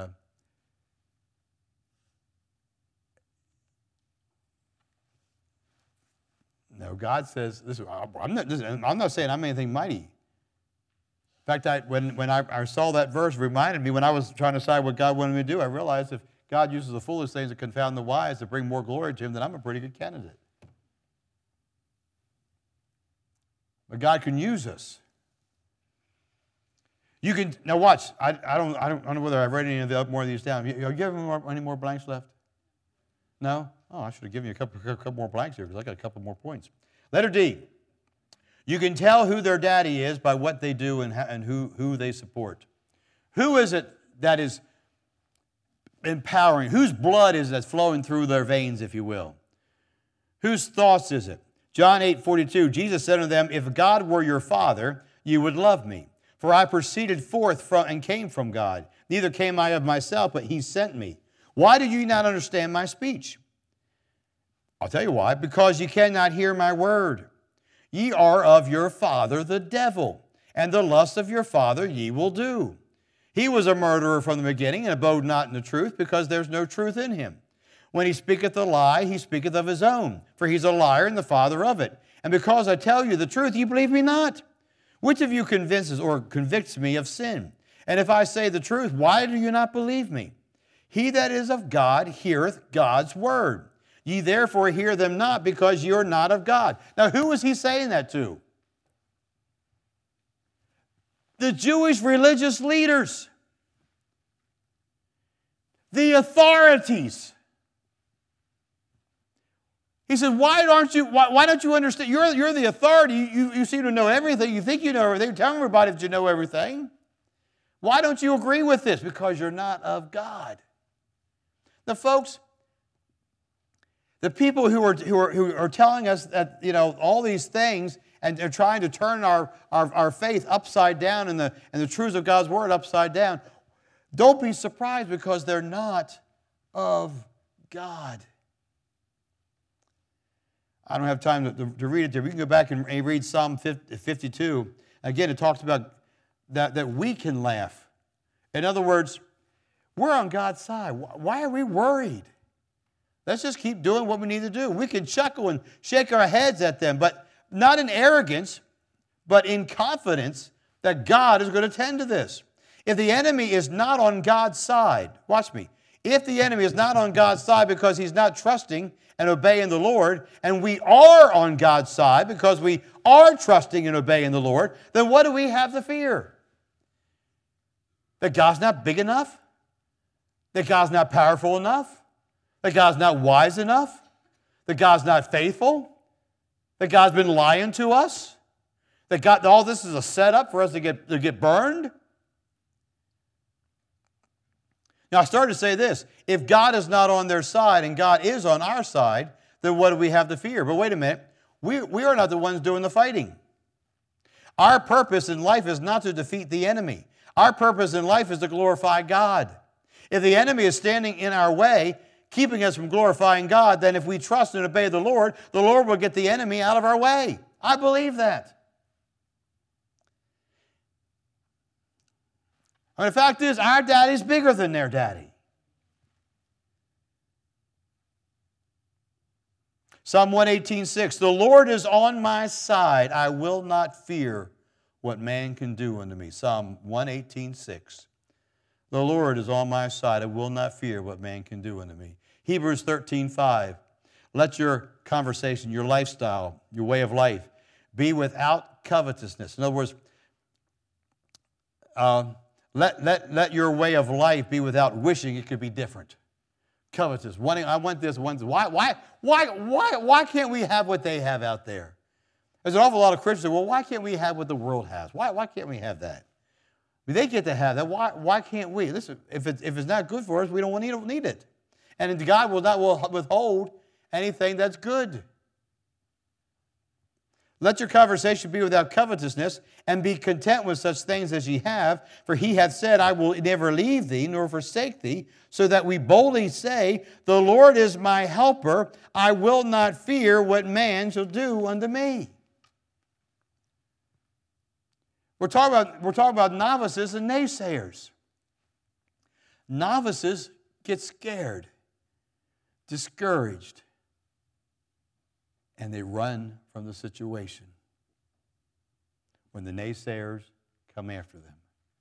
no, God says, listen, I'm not saying I'm anything mighty. In fact, when I saw that verse, it reminded me when I was trying to decide what God wanted me to do, I realized if God uses the foolish things to confound the wise to bring more glory to him, then I'm a pretty good candidate. But God can use us. You can, now watch, I don't know whether I've read any of the more of these down. You have any more blanks left? No? Oh, I should have given you a couple more blanks here because I got a couple more points. Letter D. You can tell who their daddy is by what they do and who they support. Who is it that is empowering? Whose blood is that flowing through their veins, if you will? Whose thoughts is it? John 8:42, Jesus said unto them, if God were your Father, you would love me. For I proceeded forth from and came from God. Neither came I of myself, but he sent me. Why do you not understand my speech? I'll tell you why. Because ye cannot hear my word. Ye are of your father the devil, and the lust of your father ye will do. He was a murderer from the beginning, and abode not in the truth, because there's no truth in him. When he speaketh a lie, he speaketh of his own, for he's a liar and the father of it. And because I tell you the truth, ye believe me not. Which of you convinces or convicts me of sin? And if I say the truth, why do you not believe me? He that is of God heareth God's word. Ye therefore hear them not, because ye are not of God. Now, who is he saying that to? The Jewish religious leaders. The authorities. He said, why don't you understand? You're the authority. You seem to know everything. You think you know everything. Tell everybody that you know everything. Why don't you agree with this? Because you're not of God. Now, folks, the people who are telling us that, all these things, and they're trying to turn our faith upside down and the truths of God's word upside down, don't be surprised because they're not of God. I don't have time to read it there. We can go back and read Psalm 52. Again, it talks about that we can laugh. In other words, we're on God's side. Why are we worried? Let's just keep doing what we need to do. We can chuckle and shake our heads at them, but not in arrogance, but in confidence that God is going to tend to this. If the enemy is not on God's side, watch me. If the enemy is not on God's side because he's not trusting and obeying the Lord, and we are on God's side because we are trusting and obeying the Lord, then what do we have to fear? That God's not big enough? That God's not powerful enough? That God's not wise enough? That God's not faithful? That God's been lying to us? That God, all this is a setup for us to get burned? Now, I started to say this. If God is not on their side and God is on our side, then what do we have to fear? But wait a minute. We are not the ones doing the fighting. Our purpose in life is not to defeat the enemy. Our purpose in life is to glorify God. If the enemy is standing in our way, keeping us from glorifying God, then if we trust and obey the Lord will get the enemy out of our way. I believe that. I mean, the fact is, our daddy's bigger than their daddy. Psalm 118:6, the Lord is on my side. I will not fear what man can do unto me. Psalm 118:6. The Lord is on my side. I will not fear what man can do unto me. Hebrews 13:5. Let your conversation, your lifestyle, your way of life be without covetousness. In other words, let your way of life be without wishing it could be different. Covetous. Wanting, I want this, want this. Why can't we have what they have out there? There's an awful lot of Christians say, well, why can't we have what the world has? Why can't we have that? I mean, they get to have that. Why can't we? Listen, if it's not good for us, we don't need it. And God will not withhold anything that's good. Let your conversation be without covetousness, and be content with such things as ye have. For he hath said, I will never leave thee, nor forsake thee, so that we boldly say, the Lord is my helper. I will not fear what man shall do unto me. We're talking about novices and naysayers. Novices get scared, discouraged, and they run from the situation when the naysayers come after them.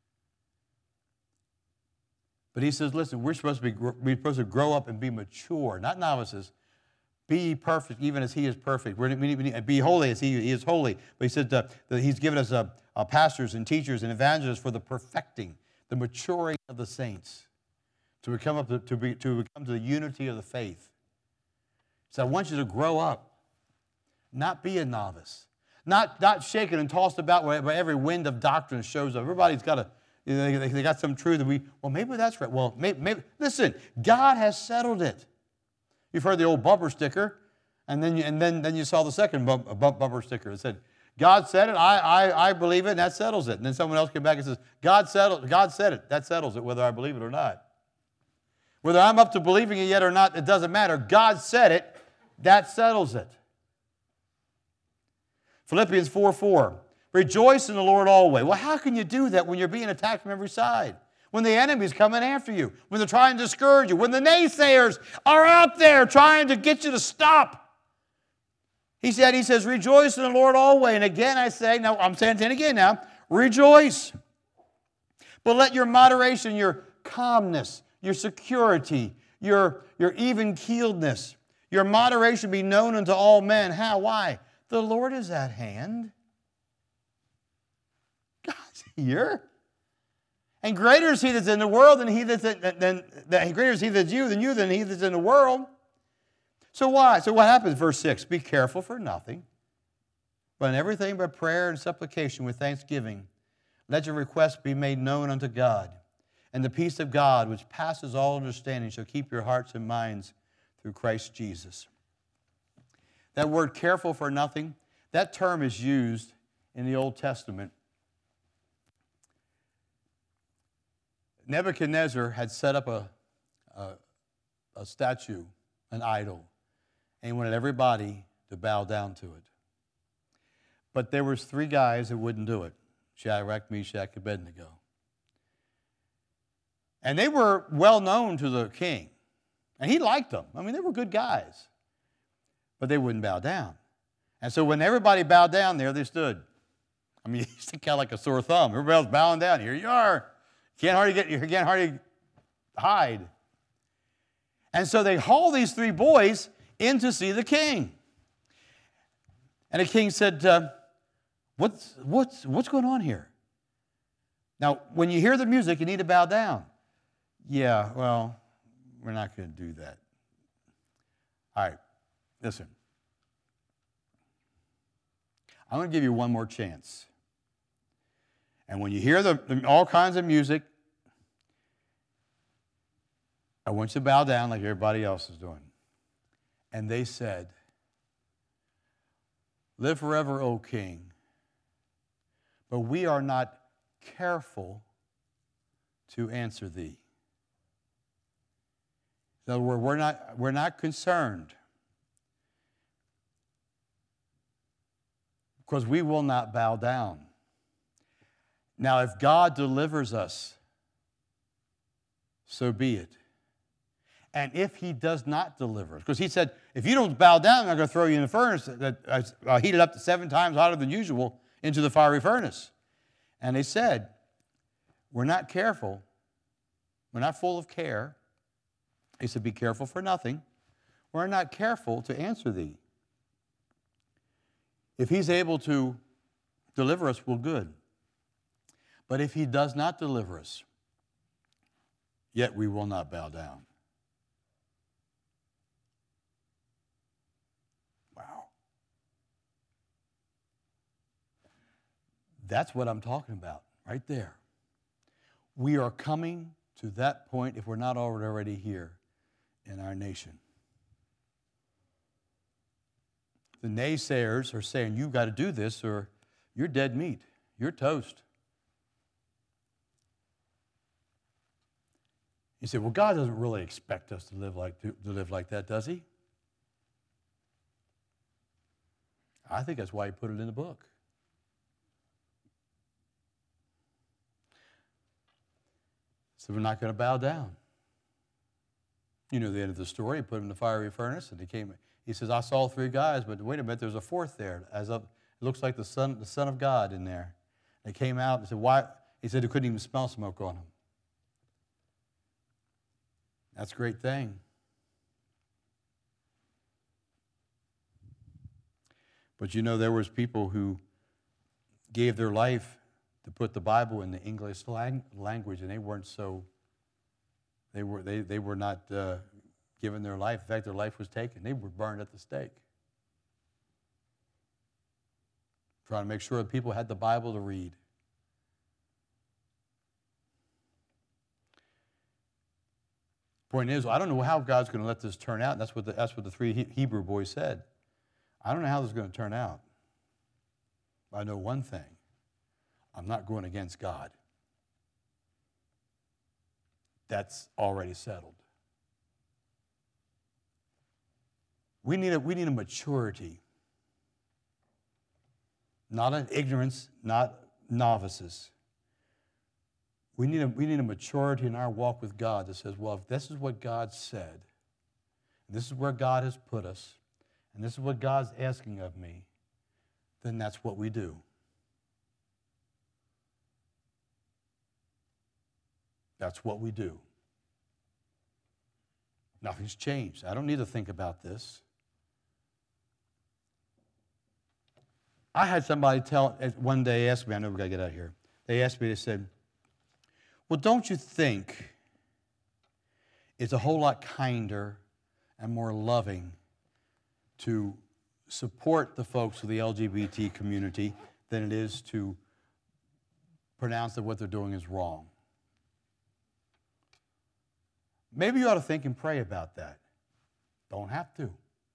But he says, listen, we're supposed to grow up and be mature, not novices. Be ye perfect, even as he is perfect. We need to be holy as he is holy. But he said that he's given us pastors and teachers and evangelists for the perfecting, the maturing of the saints, to come to the unity of the faith. So I want you to grow up. Not be a novice. Not shaken and tossed about by every wind of doctrine shows up. Everybody's got they got some truth that maybe that's right. Well, maybe. Listen, God has settled it. You've heard the old bumper sticker, and then you saw the second bumper sticker. It said, God said it, I believe it, and that settles it. And then someone else came back and says, God said it, that settles it, whether I believe it or not. Whether I'm up to believing it yet or not, it doesn't matter. God said it, that settles it. Philippians 4:4, rejoice in the Lord always. Well, how can you do that when you're being attacked from every side? When the enemy's coming after you, when they're trying to discourage you, when the naysayers are out there trying to get you to stop. He says, rejoice in the Lord always. And again I say, now I'm saying it again now, rejoice. But let your moderation, your calmness, your security, your even-keeledness, your moderation be known unto all men. How? Why? The Lord is at hand. God's here. And greater is he that's in the world than he that's greater is he that's you than he that's in the world. So why? So what happens? Verse 6, be careful for nothing, but in everything by prayer and supplication with thanksgiving, let your requests be made known unto God. And the peace of God, which passes all understanding, shall keep your hearts and minds through Christ Jesus. That word careful for nothing, that term is used in the Old Testament. Nebuchadnezzar had set up a statue, an idol, and he wanted everybody to bow down to it. But there was 3 guys that wouldn't do it, Shadrach, Meshach, and Abednego. And they were well known to the king, and he liked them. I mean, they were good guys. But they wouldn't bow down. And so when everybody bowed down there, they stood. I mean, you stick out like a sore thumb. Everybody else bowing down. Here you are. You can't hardly hide. And so they haul these 3 boys in to see the king. And the king said, what's going on here? Now, when you hear the music, you need to bow down. Yeah, well, we're not going to do that. All right. Listen, I'm going to give you one more chance. And when you hear all kinds of music, I want you to bow down like everybody else is doing. And they said, live forever, O king. But we are not careful to answer thee. In other words, we're not concerned. Because we will not bow down. Now, if God delivers us, so be it. And if he does not deliver us, because he said, if you don't bow down, I'm going to throw you in the furnace that heated up to 7 times hotter than usual into the fiery furnace. And they said, we're not careful. We're not full of care. He said, be careful for nothing. We're not careful to answer thee. If he's able to deliver us, well, good. But if he does not deliver us, yet we will not bow down. Wow. That's what I'm talking about right there. We are coming to that point, if we're not already here, in our nation. The naysayers are saying, you've got to do this or you're dead meat. You're toast. You say, well, God doesn't really expect us to live like that, does he? I think that's why he put it in the book. So we're not going to bow down. You know the end of the story. He put him in the fiery furnace, and he says, I saw 3 guys, but wait a minute, there's a 4th there. It looks like the son of God in there. They came out and said, why? He said they couldn't even smell smoke on him. That's a great thing. But you know, there was people who gave their life to put the Bible in the English language, and they weren't so. They were not given their life. In fact, their life was taken. They were burned at the stake. Trying to make sure that people had the Bible to read. Point is, I don't know how God's going to let this turn out. That's what the 3 Hebrew boys said. I don't know how this is going to turn out. I know one thing. I'm not going against God. That's already settled. We need a maturity. Not an ignorance, not novices. We need a maturity in our walk with God that says, well, if this is what God said, this is where God has put us, and this is what God's asking of me, then that's what we do. That's what we do. Nothing's changed. I don't need to think about this. I had somebody one day ask me, I know we've got to get out of here. They asked me, they said, well, don't you think it's a whole lot kinder and more loving to support the folks of the LGBT community than it is to pronounce that what they're doing is wrong? Maybe you ought to think and pray about that. Don't have to.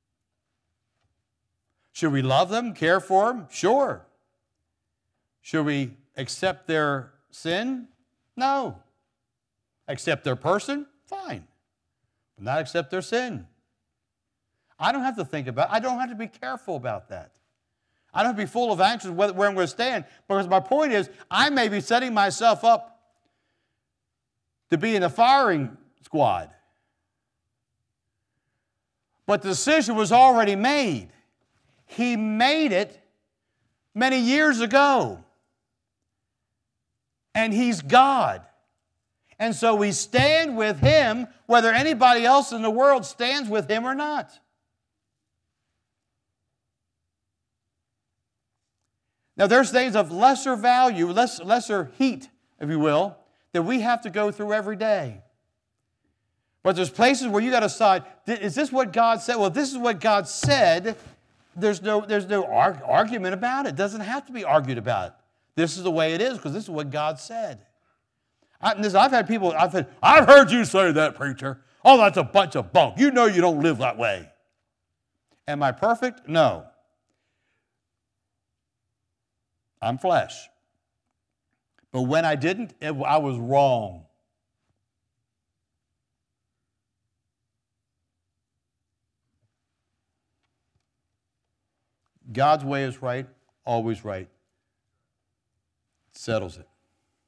Should we love them, care for them? Sure. Should we accept their sin? No. Accept their person? Fine. But not accept their sin. I don't have to think about it. I don't have to be careful about that. I don't have to be full of anxious where I'm going to stand, because my point is, I may be setting myself up to be in the firing squad. But the decision was already made. He made it many years ago. And he's God. And so we stand with him, whether anybody else in the world stands with him or not. Now, there's things of lesser value, lesser heat, if you will, that we have to go through every day. But there's places where you got to decide, is this what God said? Well, if this is what God said, there's no argument about it. It doesn't have to be argued about. This is the way it is because this is what God said. I've had people, I've heard you say that, preacher. Oh, that's a bunch of bunk. You know you don't live that way. Am I perfect? No. I'm flesh. But when I didn't, I was wrong. God's way is right, always right. Settles it.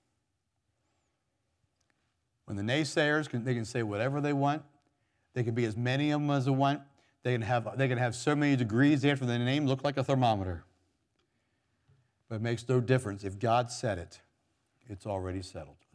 When the naysayers, they can say whatever they want. They can be as many of them as they want. They can have so many degrees after their name look like a thermometer. But it makes no difference. If God said it, it's already settled.